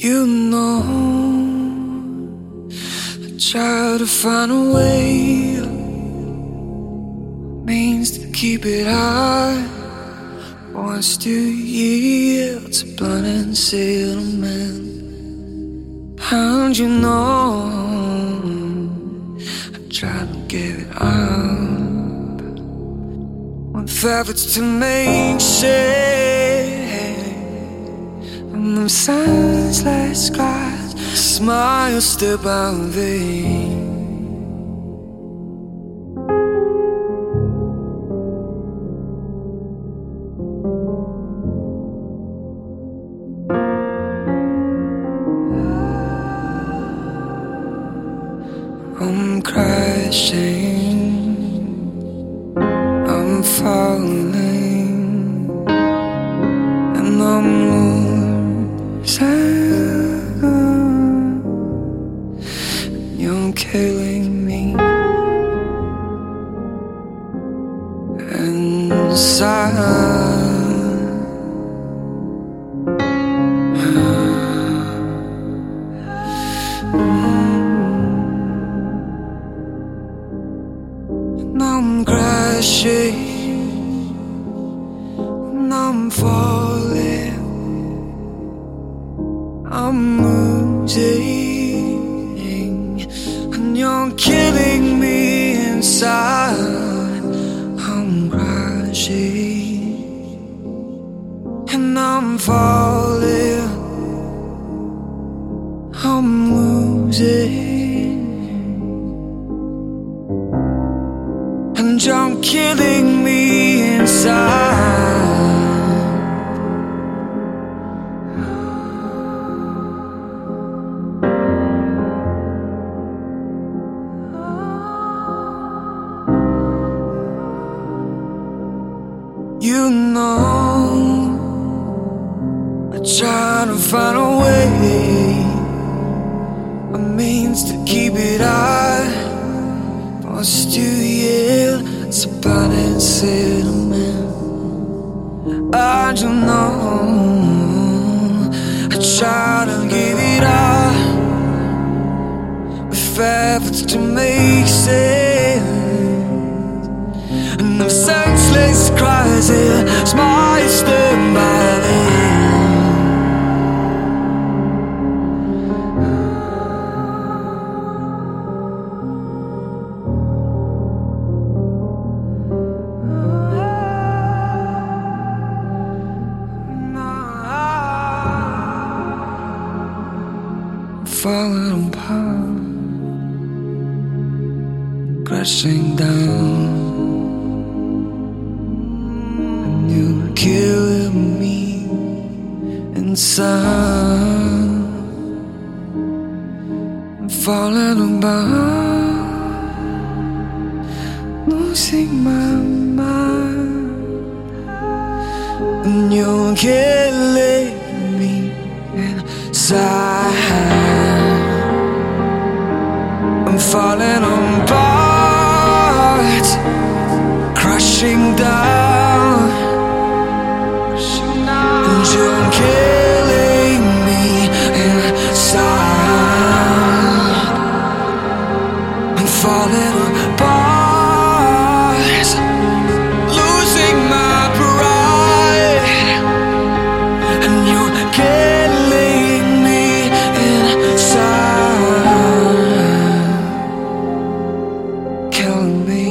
You know, I try to find a way, means to keep it high. Wants to yield to blood and settlement. And you know, I try to give it up with efforts to make sense. And them senseless cries, smile still by vain. I'm crashing, I'm falling, and I'm losing. You're killing me inside. I'm crashing, and I'm falling, I'm losing, and you're killing me inside. I'm crashing, and I'm falling, I'm losing, and you're killing me inside. You know, I try to find a way, a means to keep it high. Wants to yield to blood and settlement. I don't know, I try to give it up with efforts to make sense. And the senseless cries, smile stand by them. Falling apart, crashing down, and you're killing me inside. I'm falling apart, losing my mind, and you're killing me inside. I'm falling apart, crashing down, and you're killing me inside. I'm falling apart, losing my pride, and you're killing me inside. Killing me.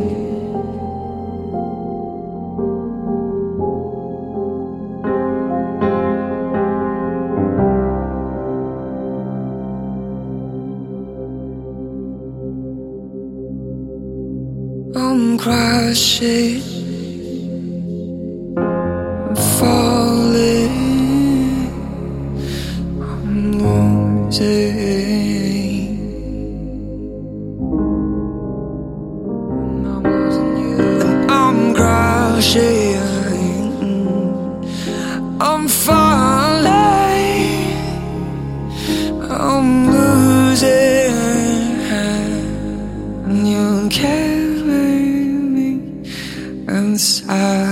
I'm crashing, I'm falling, I'm losing, and I'm losing you. And I'm crashing, I'm falling, I'm losing, and you can't inside.